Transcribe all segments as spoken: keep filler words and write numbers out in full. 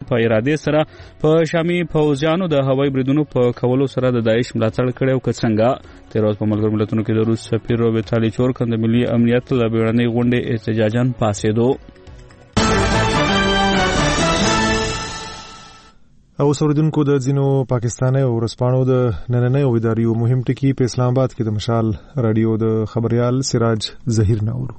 په ارادې سره په شامي پوځیانو د هوایي بریدونو په کولو سره د داعش ملاتړ کړی او که څنګه تیر ورځ په ملګرو ملتونو کې د روس سفیر ویتالي چورکن د ملي امنیت له بیړنۍ غونډې احتجاجاً پاڅېدو. او سوریدونکو د ځینو پاکستاني او ورځپاڼو د نننۍ اداریو مهم ټکي په اسلام آباد کې د مشال رادیو د خبريال سراج ظهیر ناورو.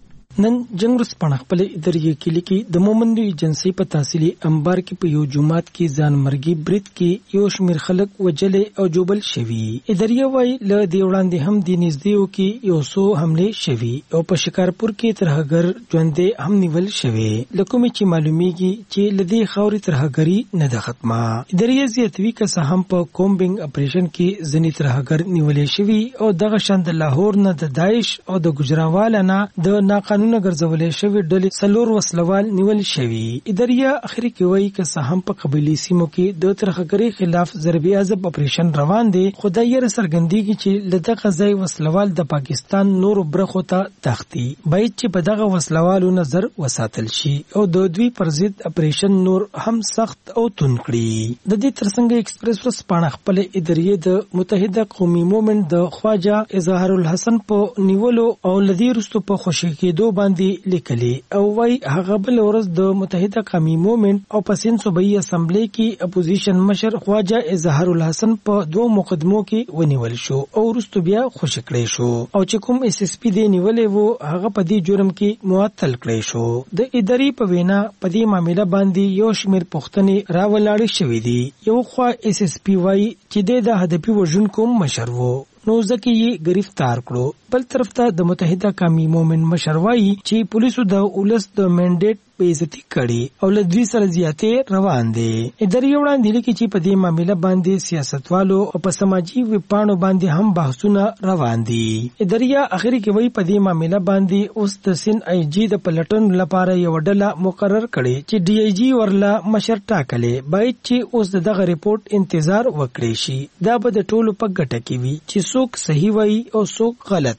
نن جنگ ورځپاڼه خپل ادارې کې لیکي د مومند ایجنسی په تحصیلي انبار کې په یو جمعات کې ځان مرګي برید کې یو شمیر خلک وجلې او جوبل شوي. ادارې وايي له دې وړاندې هم د نږدېو کې یو څو حمله شوي او په شکارپور کې ترهګر ژوندې هم نیول شوي. لکه چې معلومیږي چې لدی خوري ترهګری نه ده ختمه. ادارې زیاتوي که څه هم په کومبینګ اپریشن کې ځنې ترهګر نیولې شوي او دغه شند لاهور نه د داعش او د ګجراوال نه د ناقانونه قانون ګرځولې شوی ډلې څلور وسلوال نیول شوی. اداريه اخري کې وایي که څه هم په قبيلي سیمو کې د ترهګرۍ خلاف ضربي عذاب اپریشن روان دی، خدای یې سرګندېږي چې لدغه ځای وسلوال د پاکستان نور برخو ته تختی باید چې په دغه وسلوالو نظر وساتل شي او د دوی پر ضد اپریشن نور هم سخت او تون کړي. د دې ترڅنګ ایکسپریس ورځپاڼه خپل اداريه د متحده قومي مومنت د خواجه اظهار الحسن په نیولو او لدی رستو په خوشی کېدو باندې لیکلي او وای هغه بل ورځ د متحده قومي مومنت او پسین صوبایي اسمبلی کې اپوزیشن مشر خواجه اظهار الحسن په دوه مقدمو کې ونیول شو او وروسته بیا خوشی کړی شو او چې کوم اس اس پی دی نیولې وو هغه په دې جرم کې معطل کړی شو. د ادارې په وینا په دې معاملې باندې یو شمیر پوښتنې راولاړې شوې دي. یو خوا اس اس پی وای چې د هدفي وژونکو مشر وو نو ځکه یې گرفتار کړو. بل طرف ته د متحده قومي مومنت مشر وایي چې پولیسو د ولس د منډیټ په عزت کړي او له دوی سره زیاتې روان دي. ادارې وړاندې لیکي چې په دې معاملې باندې سیاستوالو او په سماجی وپاڼو باندې هم بحثونه روان دي. ادارې اخري کې وایي په دې معاملې باندې اوس د سین آی جی د پلټن لپاره یو ډله مقرر کړي چې ډي آی جی ورلا مشر ټاکلې باید چې اوس دغه ریپورت انتظار وکړي شي. دا به د ټولو په ګټه کې وي چې څوک صحیح وایي او څوک غلط.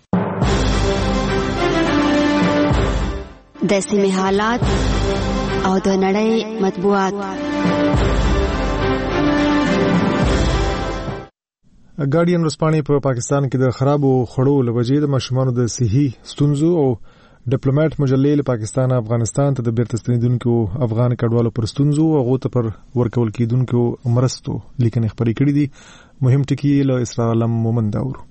د سیمې حالات او د نړۍ مطبوعات. ګارډین ورځپاڼې په پاکستان کې د خرابو خړو لوجې د ماشومانو د صحي ستونزو او ډیپلوماټ مجلې له پاکستان افغانستان ته د بیرته ستنیدونکو افغان کډوالو پر ستونزو او غوته پر ورکول کېدونکو مرستو لیکنې خبرې کړې دي. مهم ټکي له اسرار علم مومند اورو.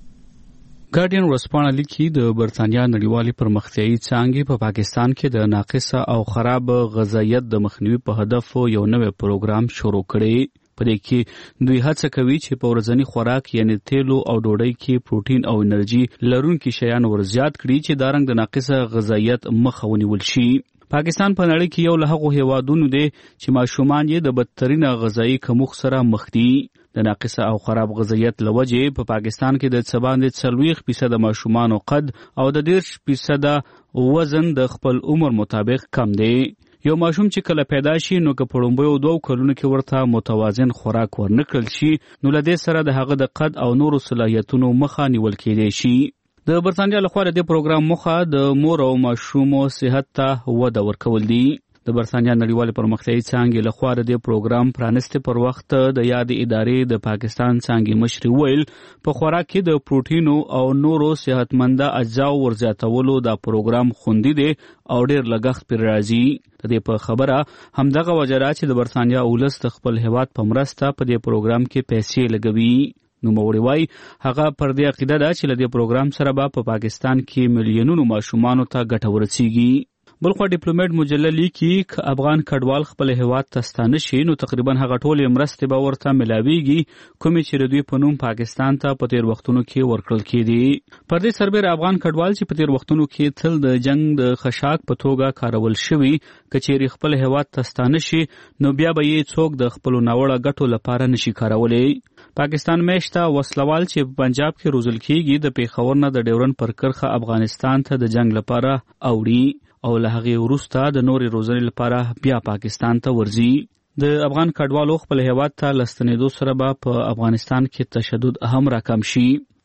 ګارډین ورځپاڼه لیکي د برتانیا نړیوالې پرمختیایي څانګې په پاکستان کې د ناقصه او خراب غذایت د مخنیوي په هدف یو نوی پروګرام شروع کړی. په دې کې دوی هڅه کوي چې په ورځني خوراک یعنی تیلو او ډوډۍ کې پروتین او انرژي لرونکي شیان ورزیات کړي چې دا رنګ د ناقصه غذایت مخه ونیول شي. پاکستان په نړۍ کې یو له هغو هیوادونو دی چې ماشومان یې د بدترینه غذایي کمښت سره مخ دي. د ناقصه او خراب غذایت لوجې په پاکستان کې د څه باندې څلوېښت فیصده ماشومانو قد او د دېرش فیصده وزن د خپل عمر مطابق کم دی. یو ماشوم چې کله پیدا شي نو که په لومړیو دوو کلونو کې ورته متوازن خوراک ورنکړل شي نو له دې سره د هغه د قد او نورو صلاحیتونو مخه نیول کېدای شي. د برتانیا لخوا د دې پروګرام مخه د مور او ماشومو صحت ته وده ورکول دي. د برتانیا نړیوالې پرمختیایي څانګې لخوا د دې پروګرام پرانستې پر وخت د یاد ادارې د پاکستان څانګې مشر ویل په خوراک کې د پروتینو او نورو صحتمنده اجزاو ورزیاتولو دا پروګرام خوندي دی او ډېر لګښت پرې راځي. د دې په خبره همدغه وجه ده چې د برتانیا ولس د خپل هیواد په مرسته په دې پروګرام کې پیسې لګوي. نوموړي وایي هغه پر دې عقیده ده چې له دې پروګرام سره به په پاکستان کې میلیونونو ماشومانو ته ګټه ورسیږي. بلخوا ډیپلوماټ مجله لیکي که افغان کډوال خپل هیواد ته ستانه شي نو تقریبا هغه ټولې مرستې به ورته ملاویږي کومې چې د دوی په نوم پاکستان ته په تیر وختونو کې ورکړل کېدي. پر دې سربېره افغان کډوال چې په تیر وختونو کې تل د جنگ د خشاک په توګه کارول شوي که چیرې خپل هیواد ته ستانه شي نو بیا به یې څوک د خپلو ناوړه ګټو لپاره نشي کارولی. پاکستان میشته وسلوال چې په پنجاب کې روزل کېږي د پیښور نه د ډیورن پر کرښه افغانستان ته د جنگ لپاره اوړي او له هغې وروسته د نورې روزنې لپاره بیا پاکستان ته ورځي. د افغان کډوالو خپل هیواد ته له ستنېدو سره به په افغانستان کې تشدد هم راکم شي.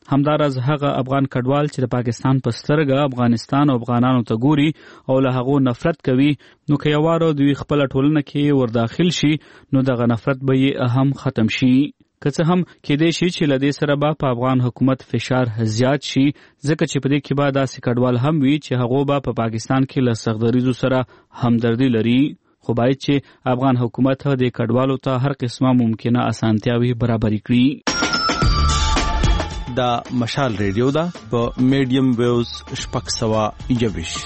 همدارز هغه افغان کډوال چې د پاکستان په سترګه افغانستان او افغانانو ته ګوري او له هغو نفرت کوي نو که یوارو دوی خپل ټولنه کې ورداخل شي نو دغه نفرت به یې هم ختم شي. که څه هم کېدای شي چې له دې سره به په افغان حکومت فشار زیات شي ځکه چې په دې کې به داسې کډوال هم وي چې هغو به په پاکستان کې له سختدریزو سره همدردي لري، خو باید چې افغان حکومت د کډوالو ته هر قسمه ممکنه اسانتیاوي برابرې کړي. دا مشال ریډیو ده په میډیم ویوز شپږ سوه یوویشت.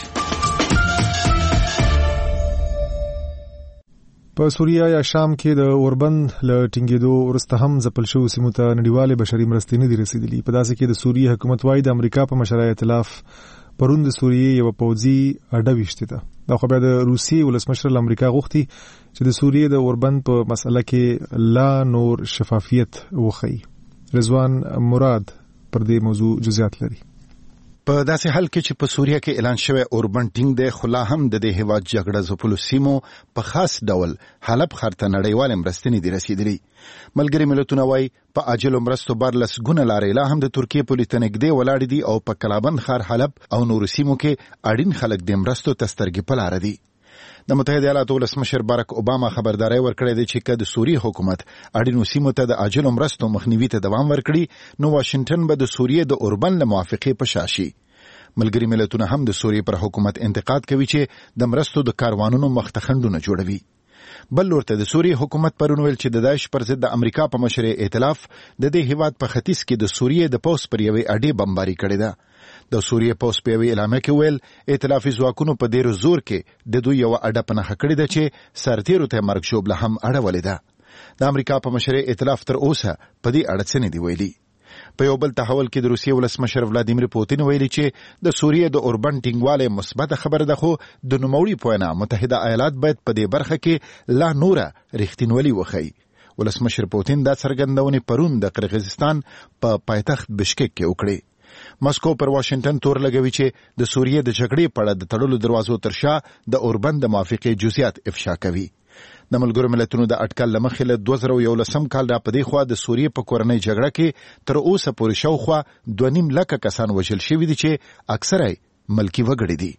په سوریه یا شام کې د اوربند له ټینګېدو وروسته هم ځپل شوو سیمو ته نړیوالې بشري مرستې نه دي رسېدلي. په داسې کې د سوریې حکومت وايي د امریکا په مشره ائتلاف پرون د سوریې یوه پوځي اډه ویشتې ده. دا خو بیا د روسیې ولسمشر له امریکا غوښتي چې د سوریې د اوربند په مسله کې لا نور شفافیت وښيي. رضوان مراد پر دې موضوع جزئیات لري. په داسې حال کې چې په سوریه کې اعلان شوی اوربند ټینګ دی، خو لا هم د دې هیواد جګړه ځپلو سیمو په خاص ډول حلب ښار ته نړیوالې مرستې نه دي رسېدلي. ملګري ملتونه وایي په عاجلو مرستو بارلس ګونه لارې لا هم د ترکیې پولې ته نږدې ولاړې دي او په کلابند ښار، حلب او نورو سیمو کې اړین خلک د مرستو ته سترګې په لاره دي. د متحده ایالاتو ولسمشر بارک اوباما خبرداري ورکړې ده چې که د سوریې حکومت اړینو سیمو ته د عاجلو مرستو مخنیوي ته دوام ورکړي نو واشنگټن به د سوریې د اوربند له موافقې په شا شي. ملګري ملتونه هم د سوریې پر حکومت انتقاد کوي چې د مرستو د کاروانونو مخته خنډونه جوړوي. بل لورته د سوریې حکومت پرون ویل چې د داعش پر ضد د امریکا په مشرۍ ائتلاف د دې هیواد په ختیځ کې د سوریې د پوس پر یوې اډې بمباري کړې ده. د سوریې پوس په یوې اعلامیه کې ویل ائتلافي ځواکونو په ډېر زور کې د دوی یوه اډه په نښه کړې ده چې سرتیرو ته مرګ ژوبله هم اړولې ده. د امریکا په مشرۍ ائتلاف تر اوسه په دې اړه څه نه دي ویلي. په یو بل تحول کې د روسیې ولسمشر ولادیمیر پوتین ویلي چې د سوریې د اوربند ټینګوالی مثبته خبره ده، خو د نوموړي په وینا متحده ایالات باید په دې برخه کې لا نوره رښتینولي وښيي. ولسمشر پوتین دا څرګندونې پرون د قرغیزستان په پایتخت بشکک کې وکړې. مسکو پر واشنگټن تور لګوي چې د سوریې د جګړې په اړه د تړلو دروازو تر شا د اوربند د موافقې جزئیات افشا کوي. د ملګرو ملتونو د اټکل له مخې له دوه زره یولسم کال را په دې خوا د سوریې په کورنۍ جګړه کې تر اوسه پورې شاوخوا دوه نیم لکه کسان وژل شوي دي چې اکثره ملکي وګړي دي.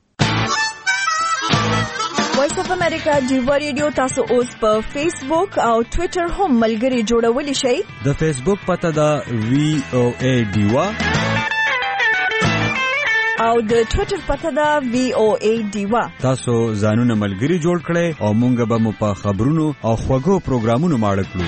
وایس اف امریکا ډیوا ریډیو تاسو اوس په فیسبوک او ټوئیټر هم ملګري جوړولی شئ. د فیسبوک پته ده وی او ای ډیوا او د ټوئیټر پته ده وی او ای ډیوا. تاسو ځانونه ملګري جوړ کړئ او مونږ به مو په خبرونو او خوږو پروګرامونو ماړه کړو.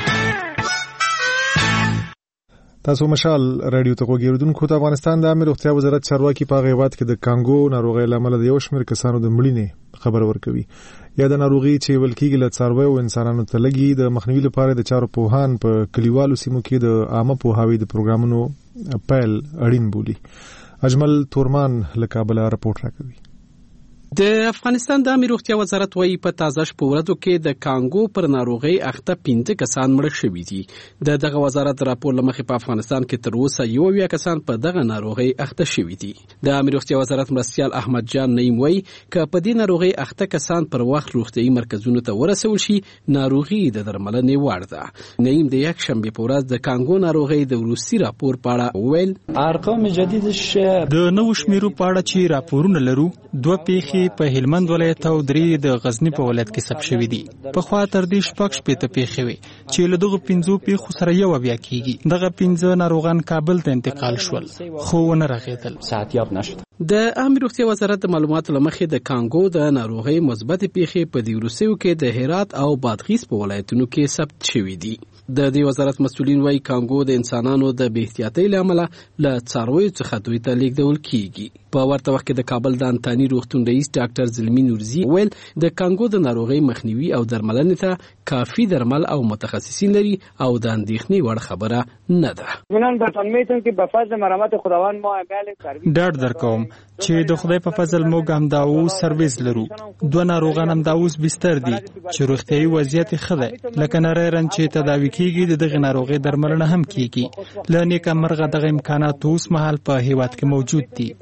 تاسو مشال رادیو ته وګورئ. د افغانستان د عامه روغتیا وزارت چارواکي په هغه وخت کې د کانګو ناروغۍ له امله د یو شمېر کسانو د مړینې خبر ورکوي. یا د ناروغي چې ولکېږي له څارویو او انسانانو ته لګي د مخنیوي لپاره د چارو پوهان په کلیوالو سیمو کې د عامه پوهاوي د پروګرامونو پیل اړین بولي. اجمل تورمان له کابل راپورټ راکوي. د افغانستان د عامه روغتیا وزارت وايي په تازه شپه ورځو کې د کانګو پر ناروغي اخته پنځه کسان مړ شوي دي. د دغه وزارت راپور لمخې په افغانستان کې تر اوسه یو اویا کسان په دغه ناروغي اخته شوي دي. د عامه روغتیا وزارت مرستیال احمد جان نعیم وايي چې په دې ناروغي اخته کسان پر وخت روغتيایي مرکزونو ته ورسول شي ناروغي د درملنې وړ ده. نعیم د یک شنبه په ورځ د کانګو ناروغي د روسي راپور په اړه وویل ارقام جدیدش د نو شمیرو په اړه چې راپورونه لرو دوه پیښې په هلمند ولایت او درې د غزنی په ولایت کې ثبت شوې دي. په خوا تر دې شپږ شپېته پیښې وي چې له دغه پنځو پیښو سره یو بیا کیږي. دغه پنځه ناروغان کابل ته انتقال شول خو ونه رغېدل. صحتیاب نشد. د عامه روغتیا وزارت د معلوماتو لمخې د کانګو د ناروغي مثبت پیښې په دې وروستیو کې د هرات او بادغیس په ولایتونو کې ثبت شوې دي. د دې وزارت مسؤلین وايي کانګو د انسانانو د بې احتیاطۍ له امله له څارویو څخه دوی ته لیږدول کیږي. په ورته وخت کې د کابل د انتاني روغتون رئیس ډاکټر زلمی نورزي ویل د کانګو د ناروغي مخنیوي او درملنې ته کافي درمل او متخصصین لري او د اندېښنې وړ خبره نه ده. من به تنمیتون که به فضل مرحمت خداوند ما عمل کردیم. ډاډ درکوم چې د خدای په فضل موږ هم دا اوس سرویس لرو. دوه ناروغان هم دا اوس بستر دي چې روغتيایي وضعیت ښه ده. لکه نری رنځ چې تداوي کیږي دغه ناروغي درملنه هم کیږي. لنیکه مرغه دغه امکانات اوس مهال په هیواد کې موجود دي.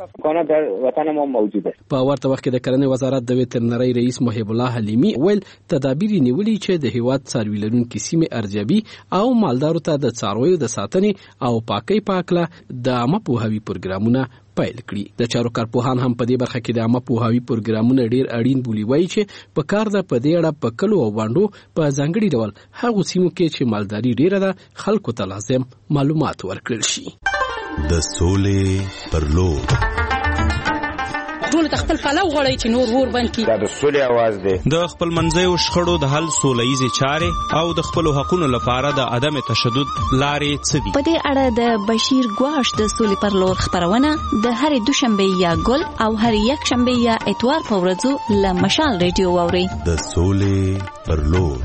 کرانه در وطن ما موجود است. په ورته وخت کې د کرنې وزارت د وترنرۍ رئیس محب الله حلیمی ویل تدابیر نیولي چې د هیواد څاروي لرونکي سیمې ارزیابي او مالدارو ته د څارویو د ساتنې او پاکۍ په اړه د عامه پوهاوي پروګرامونه پیل کړي. د چارو کارپوهان هم په دې برخه کې د عامه پوهاوي پروګرامونه ډیر اړین بولي، وایي چې په کار د په دې اړه په کلو او باندو په ځانګړي ډول هغه سیمو کې چې مالداري ډیره ده خلکو ته لازم معلومات ورکړل شي. د سولې پر لور ټول د خپل پلو غړی چې نور ور باندې دا د سولې आवाज دی. د خپل منځیو شخړو د حل سولهیزي چارې او د خپل حقوقو لپاره د عدم تشدد لارې څه دي. په دې اړه د بشیر ګواش د سولې پر لور خبرونه د هرې دوشنبه یا ګل او هر یک شنبه یا اتوار په ورځو له مشال ریډیو واوري. د سولې پر لور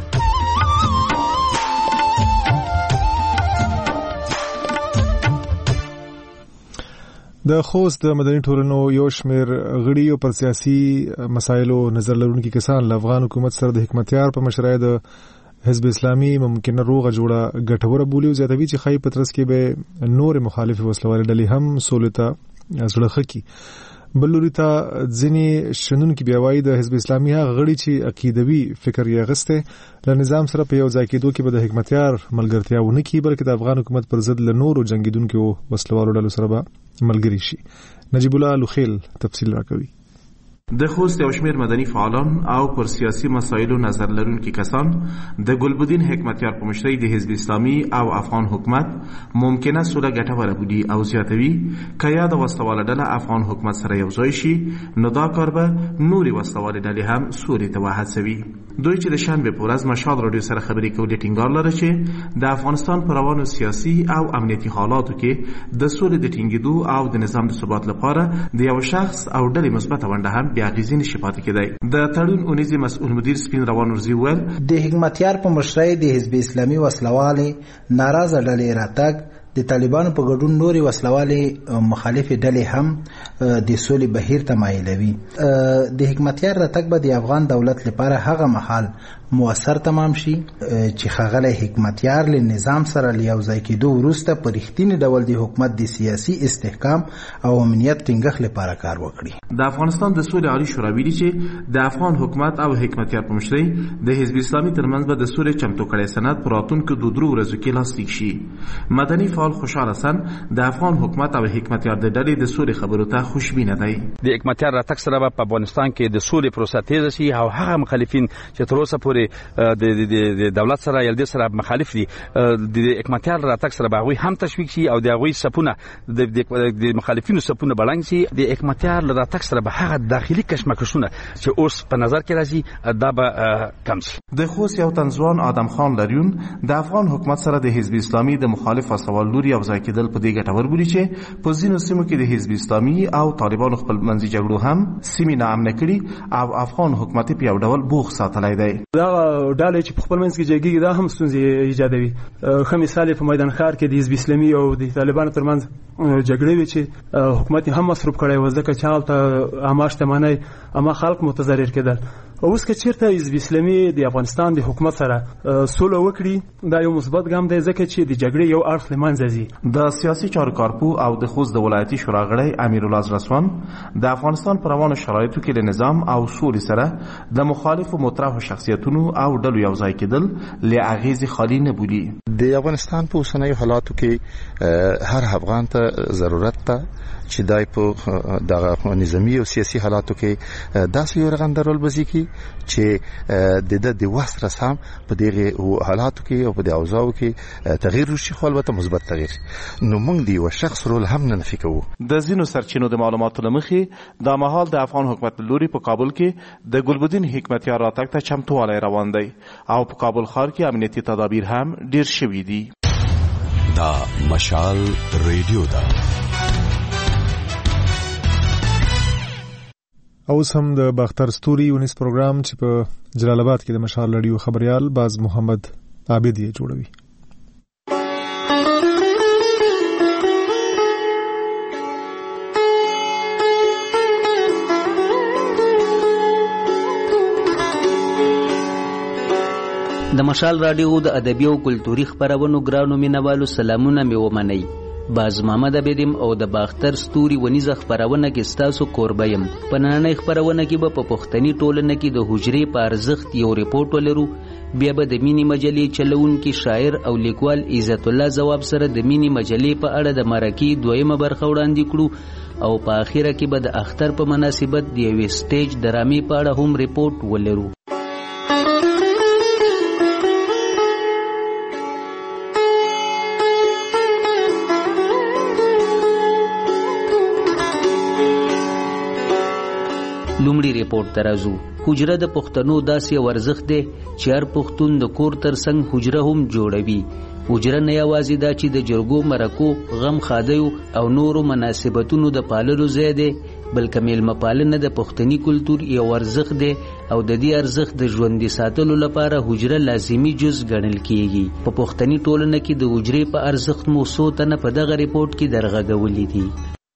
د خوست د مدني ټولنو یو شمېر غړي او پر سیاسي مسایلو نظر لرونکي کسان له افغان حکومت سره د حکمتیار په مشرۍ د حزب اسلامي ممکنه روغه جوړه ګټوره بولي او زیاتوي چې خی پترس کې به نور مخالف وسلوال ډلې هم سولته زړه خکي. بلوري ته ځینې شنونکي بیا وایي د حزب اسلامي هغه غړي چې عقیدوي فکر یې اغسته له نظام سره په یو ځای کېدو کې به د حکمتیار ملګرتیا ونه کړي، بلکې د افغان حکومت پر ضد له نورو جنګیدونکو وسلوالو ډلو سره به ملګری شي. نجیب الله لوخیل تفصیل راکوي. د خوست یو شمېر مدني فعالان او پر سیاسي مسایلو نظر لرونکي کسان د ګلبدین حکمتیار په مشرۍ د حزب اسلامي او افغان حکومت ممکنه سوله ګټوره بولي او زیاتوي که یا د وسلواله ډله افغان حکومت سره یو ځای شي نو دا کار به نورې وسلوالې ډلې هم سولې ته وهڅوي. دوی چې د شنبې په ورځ مشال راډیو سره خبرې کولې ټینګار لري چې د افغانستان په روانو سیاسي او امنیتي حالاتو کې د سولې د ټینګېدو او د نظام د ثبات لپاره د یو شخص او ډلې مثبته ونډه هم بیا غیزین شي پاتې کېدای. د تړون اونیزي مسؤل مدیر سپین روان ورزي ویل د حکمتیار په مشرۍ د حزب اسلامي وسلوالې ناراضه ډلې راتګ د طالبانو په ګډون نوري وسلوالې مخالف ډلې هم د سولې بهیر ته مایلوي. د حکمتیار راتګ به د افغان دولت لپاره هغه مهال موثر تمام شي چې ښاغلی حکمتیار له نظام سره له یو ځای کېدو وروسته په رښتینې ډول د حکومت د سیاسي استحکام او امنیت ټینګښت لپاره کار وکړي. د افغانستان د سولې عالي شورا ویلي چې د افغان حکومت او حکمتیار په مشرۍ د حزب اسلامي ترمنځ به د سولې چمتو کړی سند په راتلونکو دوه درو ورځو کې لاسلیک شي. مدني فعال خوشحال حسن د افغان حکومت او حکمتیار د ډلې د سولې خبرو ته خوشبینه دی. د حکمتیار راتګ سره په افغانستان کې د سولې پروسه تیز شي او هغه مخالفین چې تر اوسه پورې د دولت سره یل د سره مخالف دي د حکمتیار راتګ سره به هغوی هم تشویق شي او د هغوی سپونه د مخالفینو سپونه بلنګ شي. د حکمتیار راتګ سره به هغه داخلي کشمکشونه چې اوس په نظر کې راځي دا به کم شي. د خوست یو تنځوان آدم خان لریون د افغان حکومت سره د حزب اسلامي د مخالف وسوال لوري او ځای کېدل په دې ګټور بولي چې په ځینو سیمو کې د حزب اسلامي او طالبانو خپل منځي جګړو هم سیمې ناامنه کړي او افغان حکومت په یو ډول بوخ ساتلی دی. دا ډلې چې په خپل منځ کې جګړې دا هم ستونزې ایجادوي. ښه مثال په میدان ښار کې د حزب اسلامي او د طالبانو ترمنځ جګړې وي چې حکومت هم مصروف کړی و ځکه چې هلته عامه شتمنۍ عامه خلک متضرر کېدل. اوس که چیرته حزب اسلامي د افغانستان د حکومت سره سوله وکړي دا یو مثبت ګام دی ځکه چې د جګړې یو اړخ له منځه ځي. د سیاسي چارو کارپو او د خوست د ولایتي شورا غړی امیرالله زرسوان د افغانستان په روانو شرایطو کې له نظام او سولې سره د مخالفو مطرحو شخصیتونو او ډلو یو ځای کېدل له اغېزې خالي نه بولي. د افغانستان په اوسنیو حالاتو کې هر افغان ته ضرورت ته چې دای په دغه نظامی او سیاسي حالاتو کې داسې یو رغنده رول بازی کی چې د د وسط رسام په دغه حالاتو کې او په د اوضاعو کې تغییر وشي خو البته مثبت تغییر نو موږ دی یو شخص رول هم نه نفي کوو. د زینو سرچینو د معلوماتو لمخې د مهال د افغان حکومت لوري په کابل کې د ګلبدین حکمتیار راتګ ته چمتووالی روان دی او په کابل ښار کې امنیتي تدابیر هم ډیر شوي دي. دا مشال ریډیو ده. اوس هم د باختر ستوري ونیس پروګرام چې په جلال آباد کې د مشال رادیو خبريال باز محمد عابد یې جوړوي. د مشال رادیو د ادبي او کلتوري خبرونو ګرانو مینوالو سلامونه مې ومنئ. باز محمد بدیم او د باختر ستوري ونیزه خبرونه کې ستاسو کوربه يم. په نننۍ خبرونه کې به په پښتني ټولنه کې د حجرې په ارزښت یو ریپورت ولرو. بیا به د مینی مجلې چلونکي شاعر او لیکوال عزت الله جواب سره د مینی مجلې په اړه د مرکې دویمه برخه وړاندې کړو او په اخیره کې به د اختر په مناسبت د یوې سټیج درامې په اړه هم ریپورت ولرو. لومړی ریپورت ترازو. حجره د پښتنو داسې ورزخ دی چې هر پښتون د کور تر څنګ حجره هم جوړوي. حجره نه یوازې دا چې د جرګو مرکو غم خادیو او نورو مناسبتونو د پاللو ځای دی بلکې میلمه پالنه د پښتني کلتور یو ارزښت دی او د دې ارزښت د ژوندي ساتلو لپاره حجره لازمی جز ګڼل کیږي. په پښتني ټولنه کې د حجرې په ارزښت مو څو تنه په دغه ریپورت کې درغږولي دي.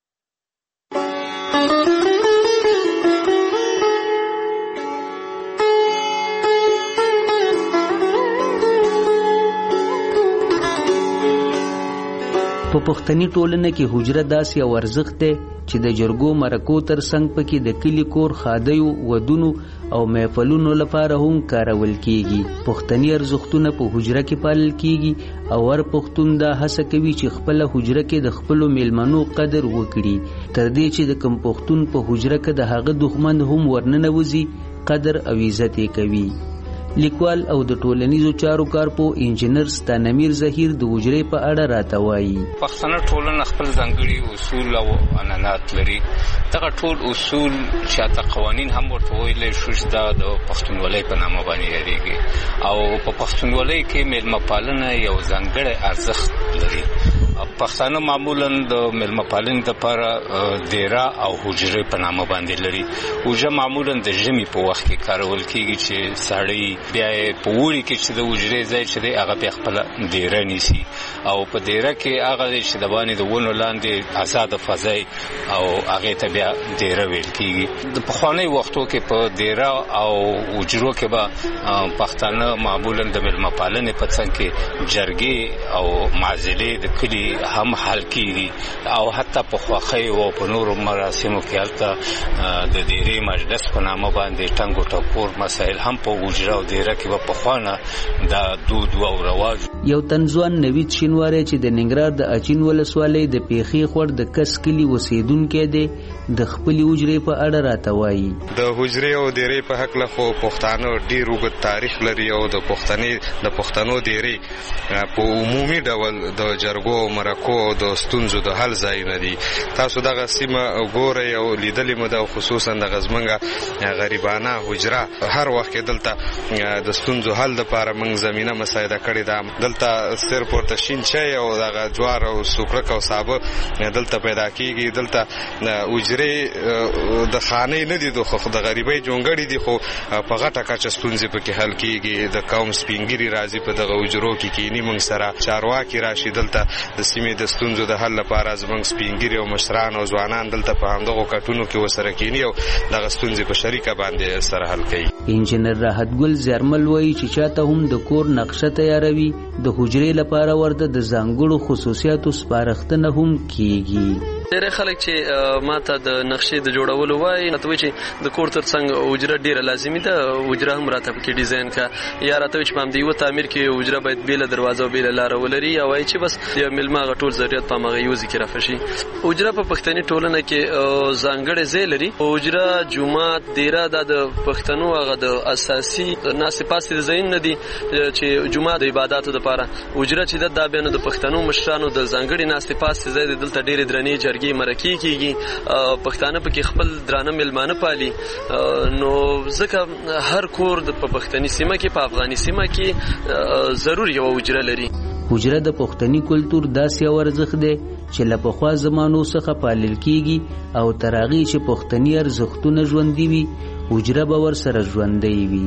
په پښتني ټولنه کې حجره داسې یو ارزښت دی چې د جرګو مرکو تر څنګ پکې د کلي کور خادیو ودونو او محفلونو لپاره هم کارول کیږي. پښتني ارزښتونه په حجره کې پالل کیږي او هر پښتون دا هڅه کوي چې خپل حجره کې د خپل میلمنو قدر وکړي تر دې چې د کم پښتون په حجره کې د هغه دښمن هم ورننوځي قدر او عزت یې کوي. لیکوال او د ټولنیزو چارو کارپو انجینر ستانمیر زهیر د حجرې په اړه راته وایي. پښتنه ټولنه خپل ځانګړي اصول او عنعنات لري. دغه ټول اصول شاته قوانین هم ورته ویلی شو چې دا د پښتونولۍ په نامه باندې یادېږي او په پښتونولۍ کې میلمه پالنه یو ځانګړی ارزښت لري. پښتانه معمولا د میلمه پالنې لپاره دیره او حجرې په نامه باندې لري. حجره معمولا د ژمي په وخت کې کارول کیږي چې سړی بیا په وړي کې چې د حجرې ځای چې دی هغه بیا خپله دیره نیسي او په دیره کې هغه دی چې د باندې د ونو لاندې آزاده فضای او هغې ته بیا دیره ویل کیږي. د پخوانیو وختو کې په دیره او حجرو کې به پښتانه معمولا د میلمه پالنې په څنګ کې جرګې او معزلې د کلي هم حل کیږي او حتی په خوښۍ او په نورو مراسمو کې هلته د دیرې مجلس په نامه باندې ټنګ او ټکور مسایل هم په حجره او دیره کې به پخوانه دا دود او رواج. یو تنځوان نوید شینواری چې د ننګرهار د اچین ولسوالۍ د پیښې خور د کس کلي اوسیدونکی دی د خپلې حجرې په اړه راته وایي. د حجرې او دیرې په هکله خو پښتانه ډېر اوږد تاریخ لري او د پښتنې د پښتنو دیرې په عمومي ډول د جرګو مرکو او د ستونزو د حل ځایونه دي. تاسو دغه سیمه ګورئ او لیدلې مو ده خصوصا د غزمنګه غریبانه حجره هر وخت کې دلته د ستونزو حل لپاره موږ زمینه مساعده کړې ده. دلته صرف ورته شین چای او دغه جوار او سوکړک او سابه دلته پیدا کیږي. دلته حجرې د خانې نه دي خو د غریبۍ جونګړې دي خو په غټه کچه ستونزې پکې حل کیږي. د قوم سپینګیري راځي په دغه حجرو کې کینی موږ سره چارواکي راشي دلته د سیمې د ستونزو د حل لپاره زموږ سپینګیري او مشران او ځوانان دلته په همدغو کټونو کې ورسره کینی او دغه ستونزې په شریکه باندې سره حل کوي. انجینر راحت ګل زرمل وایي چې چاته هم د کور نقشه تیاروي د حجرې لپاره ورته د ځانګړو خصوصیاتو سپارښتنه هم کیږي. ډېر خلک چې ماته د نقشې د جوړولو وایي نو چې د کور ترڅنګ حجره ډیره لازمي ده. حجره هم راته پکې ډیزاین کا یا راته چې په همدې یو تعمیر کې حجره باید بیل دروازه او بیل لاره ولري یا وایي چې بس د میلمه غټول ضرورت په مغه یوز کې رافشي. حجره په پښتني ټولنه کې ځانګړی ځای لري. حجره جمعات دیره د پښتنو هغه د اساسي ناسې پاسې ځای نه دي چې جمعه د عبادتو لپاره. حجره چې د بیان د پښتنو مشرانو د ځانګړي ناسې پاسې ځای دلته ډېر درنې جرګې مرکې کیږي. پښتانه پکې خپل درانه میلمانه پالي نو ځکه هر کور د پښتني سیمه کې په افغاني سیمه کې ضرور یو حجره لري. حجره د پښتني کلتور داسې یو ارزښت دی چې له پخوا زمانو څخه پالل کیږي او تر هغې چې پښتني ارزښتونه ژوندي وي حجره به ورسره ژوندی وي.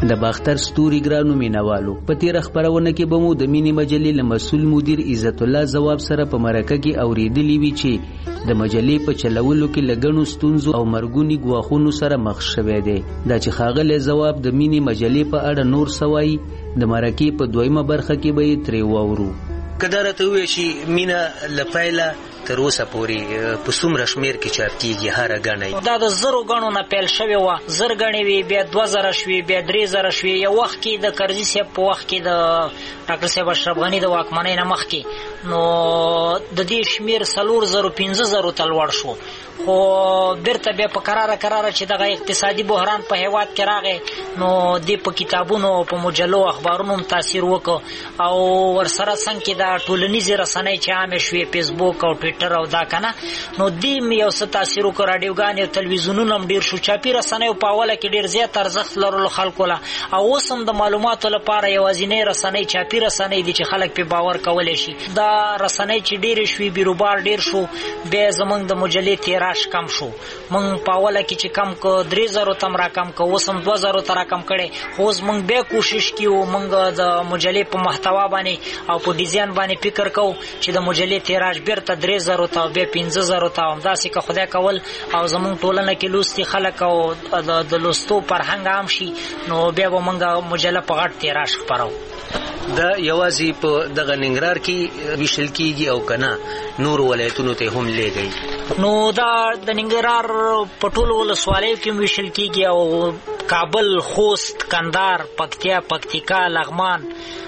د باختر ستوري ګرانو مینوالو په تیر خبرونه کې به مو د مینی مجلې له مسول مدیر عزت الله جواب سره په مرکه کې اوریدلی وی چې د مجلې په چلولو کې لګنو ستونزو او مرګونی غواخونو سره مخ شوه دی دا چې خاغله جواب د مینی مجلې په اړه نور سوای د مرکه په دویمه برخه کې به ترې وورو کدارته وی شي مینا لپایلا تر اوسه پورې په څومره شمیر کې چاپ کیږي هر غنۍ دا د زرو غنو نه پیل شوی و زر غنۍ وی بیا دوه زره شوی بیا درې زره شوی یو وخت کې د کرزي صاحب په وخت کې د ډاکټر صاحب اشرف غنی د واکمنۍ نه مخکې نو د دې شمیر سلور زرو پنځه زرو تلوړ شو خو بیرته بیا په قراره قراره چې دغه اقتصادي بحران په هیواد کې راغی نو د په کتابونو په مجلو اخبارونو تاثیر وکړ او ورسره څنګه د ټولنیزې رسنۍ چې عامه شوې فیسبوک او ټویټر او دا کنه نو دې یو څه تاثیر وکړ رادیوګان او تلویزیونونه هم ډیر شو چاپی رسنۍ په اوله کې ډیر زیات ارزښت لرلو خلکو لا او اوس هم د معلوماتو لپاره یوازینی رسنۍ چاپی رسنۍ دي چې خلک په باور کولای شي دا رسنۍ چې ډیر شوي بیروبار ډیر شو به زمونږ د مجلې تیراش کم شو مونږ په اوله کې چې کم کو درې زره تم را کم کو اوس هم دوه زره تر کم کړي خو اوس مونږ به کوشش کیو مونږ د مجلې په محتوا باندې او په ډیزاین باندې فکر کو چې د مجلې تیراش بیرته درې زره ته به پنځه زره ته هم داسې که خدای کول او زمونږ ټولنه کې لوستي خلک او د لوستو فرهنګ عام شي نو بیا به مونږ مجله په غټ تیراش خپرو دا یوازې په دغه ننګرهار کې ویشل کیږي او کنه نور ولایتونو ته هم لېږي نو دا د ننګرهار په ټولو ولسوالیو کې ویشل کیږي او کابل خوست کندهار پکتیا پکتیکا لغمان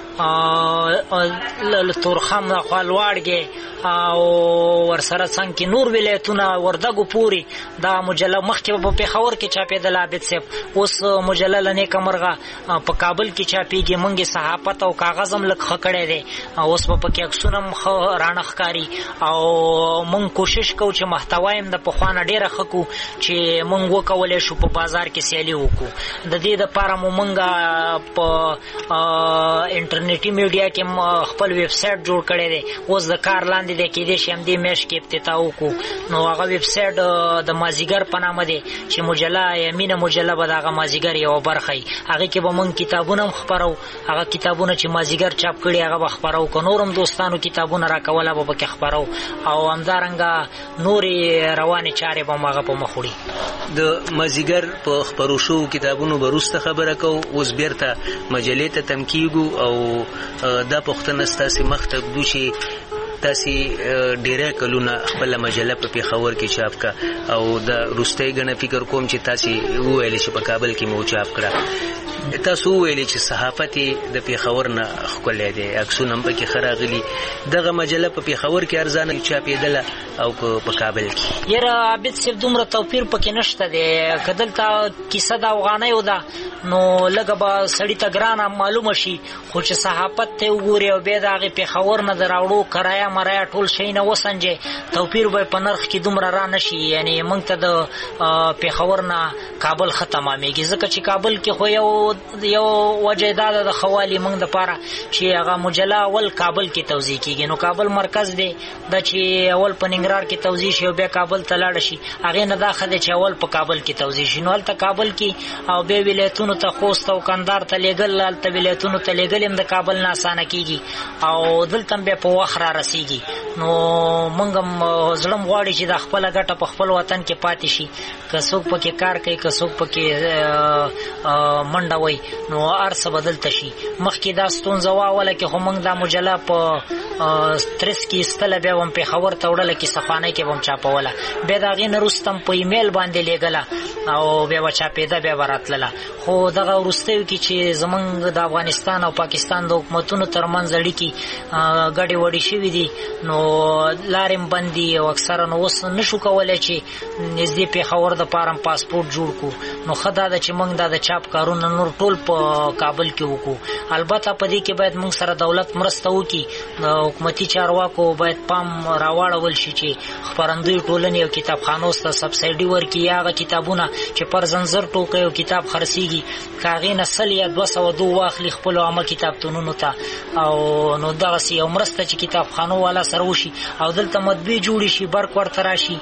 تورخم خپلواړګي او ورسره څنګه نور ولایتونه وردګو پوری دا مجله مخکې په پیښور کې چاپېدل عابد صاحب اوس مجله لنه کمرغه په کابل کې چاپېږي مونږه صحافت او کاغذ هم لک خکړې دي اوس په پکې اکسونم رانخکاری او مونږ کوشش کوو چې محتوا هم د پخوانه ډیره خکو چې مونږ وکولای شو په بازار کې سیالي وکړو د دې لپاره مونږه په انټرنیټي میډیا کې خپل ویب سټ جوړ کړی دی اوس د کار لاندې د کې دې شم دې مېش کې افتتاح وکړو نو هغه ویب سټ د مازیګر په نامه دی چې مجله یمینه مجله به دغه مازیګر یو برخه هغه کې به مونږ کتابونه خبرو هغه کتابونه چې مازیګر چاپ کړي هغه به خبرو کو نورم دوستانو کتابونه راکوله به پکې خبرو او همدارنګه نورې روانې چارې به ماغه په مخوړي د مازیګر په خبرو شو کتابونو بروسته خبره کو اوس بیرته مجلې ته تمکیګو او دا پښتنه ستاسو مخته دوشي تاسو ډیره کلونه خپل مجله په پیښور کې چاپ کا او د روستۍ غنه فکر کوم چې تاسو ویل چې په کابل کې مو چاپ کړه تاسو ویل چې صحافت د پیښور نه خپلې دي اکسونه په کې خراغلي دغه مجله په پیښور کې ارزانه چاپېدله او په کابل کې یره عابد صاحب دومره توپیر پکې نشته دی کدلته کیسه د افغانۍ ودا نو لګه به سړی ته ګرانه معلومه شي خو چې صحافت ته وګوري او به دغه پیښور نه دراوړو کرایا مرایا ټول شي نه وسنجه توپیر به په نرخ کې دومره را نشي یعنی مونږ ته د پیښور نه کابل ختمه میږي ځکه چې کابل کې خو یو یو وجه دا د خوالي مونږ د پاره چې هغه مجله اول کابل کې توزیع کیږي نو کابل مرکز دی د چې اول په ننګرهار کې توزیع شي او بیا کابل ته لاړ شي هغه نه دا خده چې اول په کابل کې توزیع شي نو ته کابل کې او به ولایتونو ته خوست او کندهار ته لېګل ته ولایتونو ته لېګل هم د کابل نه اسانه کیږي او دلته به په وخت را رسیږي نو مونږ هم ظلم غواړي چې د خپل ګټه په خپل وطن کې پاتې شي که څوک پکې کار کوي که څوک پکې منډه وای نو ارسه بدلته شي مخکې دا ستونزه واوله کې هم دا مجله په ترس کې استله به هم په خبر توړل کې صفانه کې هم چاپوله به دا غین رستم په ایمیل باندې لګلا او به وچا پیدا به وراتله خو دغه ورستیو کې چې زمونږ د افغانستان او پاکستان د حکومتونو ترمنځ اړیکې ګډي وډي شوې دي نو لارم بندي او اکثره نو وس نشو کولای چې نږدې په خبر د پارم پاسپورت جوړ کو نو خدای دا چې موږ د چاپ کارونه نور ټول په کابل کې وکړو البته په دې کې باید موږ سره دولت مرسته وکړي د حکومتي چارواکو باید پام راوړول شي چې خبرندوی ټولنې او کتابخانو ته سبسایډي ورکړي هغه کتابونه چې پر زنجیر ټوکې او کتاب خرڅيږي کاغې نسل یا دوه سوه دوه واخلي خپل عامه کتابتونونو ته او نو دغه یو مرسته چې کتابخانو والا سره وشي او دلته مطبعې جوړې شي برق ورته راشي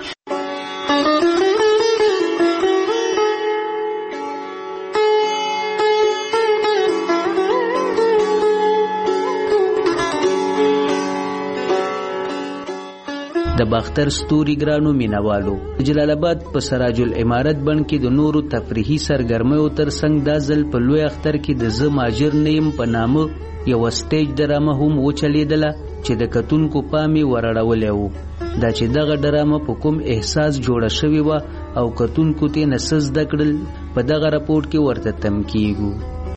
د باختر ستوري ګرانو مینوالو جلال آباد په سراج العمارت بڼ کې د نورو تفریحي سرګرمیو ترڅنګ دا ځل په لوی اختر کې د زه ماجر نه یم په نامه یوه سټیج ډرامه هم وچلېدله چې د کتونکو پام یې ورړولی و. دا چې دغه ډرامه په کوم احساس جوړه شوې وه او کتونکو ترې نه څه زده کړل په دغه راپورټ کې ورته تم کیږو.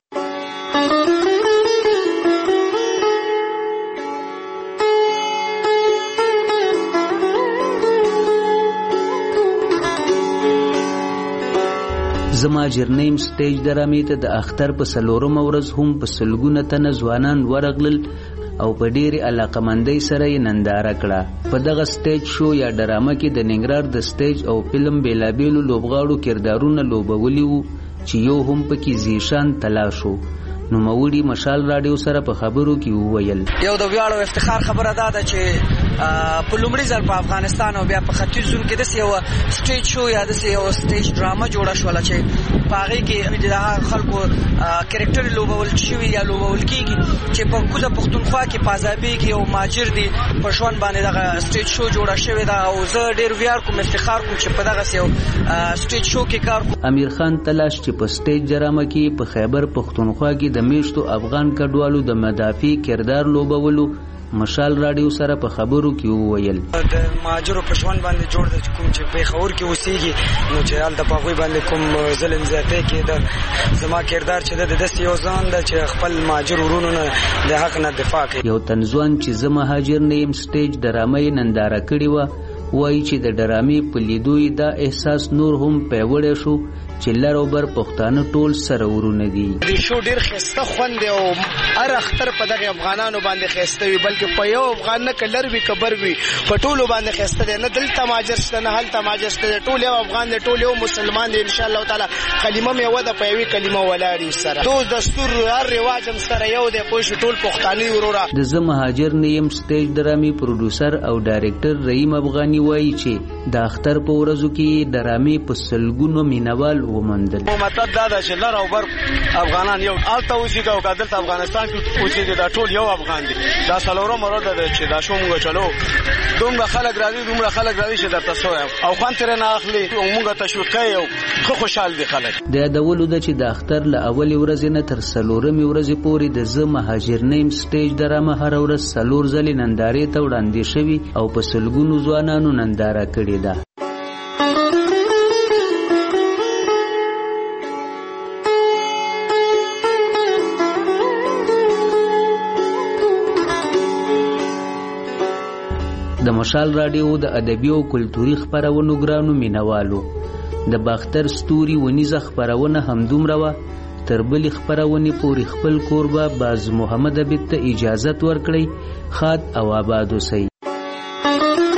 زما جرنیم سټیج ډرامې ته د اختر په څلورمه ورځ هم په سلګونه تنه ځوانان ورغلل او په ډېرې علاقمندۍ سره یې ننداره کړه. په دغه سټیج شو یا ډرامه کې د ننګرهار د سټیج او فلم بېلابېلو لوبغاړو کردارونه لوبولي وو چې یو هم پکې زیشان تلا شو. نوموړي مشال راډیو سره په خبرو کې وویل یو د ویاړ او افتخار خبره دا ده چې په لومړي ځل په افغانستان او بیا په ختیځ زون کې داسې یو سټیج شو یا داسې یو سټیج ډرامه جوړه شوله چې په هغې کې د خلکو کرکټر لوبول شوي یا لوبول کېږي چې په کوزه پښتونخوا کې په عذابې کې یو ماجر دی په ژوند باندې دغه سټیج شو جوړه شوې ده او زه ډېر ویاړ کوم افتخار کوم چې په دغسې یو سټیج شو کې کار کوم. امیر خان تلاش چې په سټیج ډرامه کې په خیبر پښتونخوا کې د میشتو افغان کډوالو د مدافع کردار لوبولو مشال راډیو سره په خبرو کې وویل د مهاجرو په ژوند باندې جوړ ده کوم چې پېښور کې اوسېږي نو چې هلته په هغوی باندې کوم ظلم زیاتی کېده زما کردار چې ده د داسې یو ځان ده چې خپل مهاجر ورونو نه د حق نه دفاع کوي. یو تنځوان چې زه مهاجر نه یم سټیج ډرامه یې ننداره کړې وه وایي چې د ډرامې په لیدو یې دا احساس نور هم پیاوړی شو چې لر او بر پښتانه ټول سره ورونه دي. د شو ډېر ښایسته خوند دی او هر اختر په دغې افغانانو باندې ښایسته وي بلکې په یو افغان نه که لر وي که بر وي په ټولو باندې ښایسته دی. نه دلته ماجر شته نه هلته ماجر شته دی ټول یو افغان دی ټول یو مسلمان دی انشاءالله تعالی کلمه مې یوه ده په یوې کلمه ولاړ یو سره دود دستور هر رواج هم سره یو دی پوه شو ټول پښتانه وروره. د زه مهاجر نه یم سټیج ډرامې پروډوسر او ډایرکټر رحیم افغاني وایي چې د اختر په ورځو کې ډرامې په سلګونو مینوال وموندل. مطلب دا ده چې لر او بر افغانان یو هلته اوسېږي او که دلته افغانستان کې اوسېږي دا ټول یو افغان دي. دا څلورمه ورځ ده چې دا شو موږ چلو دومره خلک راځي دومره خلک راځي چې درته څه وایم او خوند ترې نه اخلي او موږ تشویق کوي او ښه خوشحال دي خلک. د یادولو ده چې د اختر له اولې ورځې نه تر څلورمې ورځې پورې د زه مهاجر نه یم سټیج ډرامه هره ورځ څلور ځلې نندارې ته وړاندې شوي او په سلګونو ځوانانو ننداره کړې ده. د مشال راډیو د ادبي او کلتوري خپرونو ګرانو مینوالو د باختر ستوري ونیزه خپرونه همدومره وه تر بلې خپرونې پورې خپل کوربه باز محمد عبید ته اجازت ورکړئ. ښاد او آباد اوسئ.